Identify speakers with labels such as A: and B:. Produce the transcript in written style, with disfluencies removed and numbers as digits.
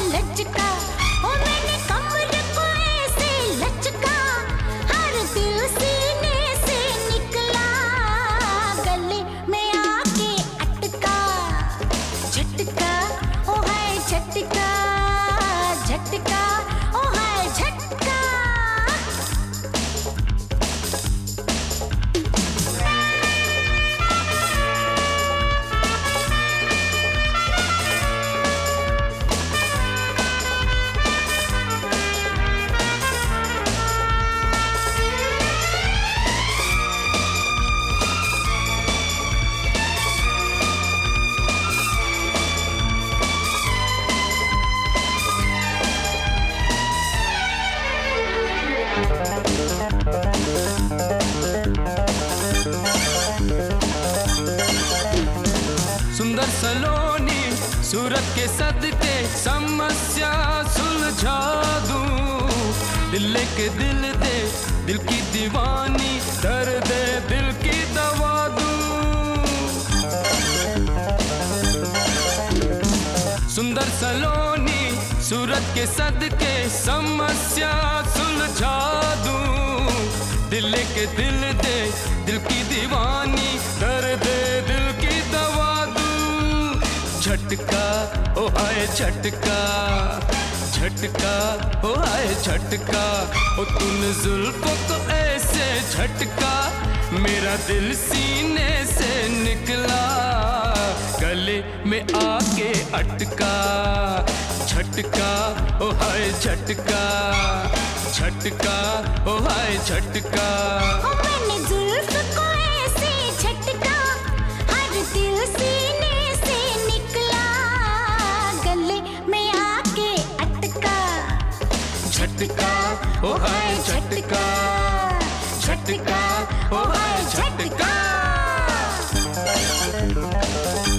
A: लचका, ओ मैंने कमर को ऐसे लचका, हर दिल सीने से निकला, गले में आके अटका, झटका ओ है झटका, झटका ओ है झटका।
B: सुंदर सलोनी सूरत के सदके समस्या सुलझा दूं, दिल के दिल दे दिल की दीवानी, दर्द दिल की दवा दूं। सुंदर सलोनी सूरत के सदके समस्या सुलझा दूं, दिल के दिल दे दिल की दीवानी, दर्द दिल की दवा दूं। झटका ओ हाय झटका, झटका ओ हाय झटका, ओ तूने जुल्फों को ऐसे झटका, मेरा दिल सीने से निकला, गले में आके अटका। झटका ओ हाय झटका, झटका ओ हाय झटका।
A: ओ मैंने जुल्फ को ऐसे झटका, हर दिल सीने से निकला, गले में आके अटका।
B: झटका ओ हाय झटका, झटका ओ हाय झटका।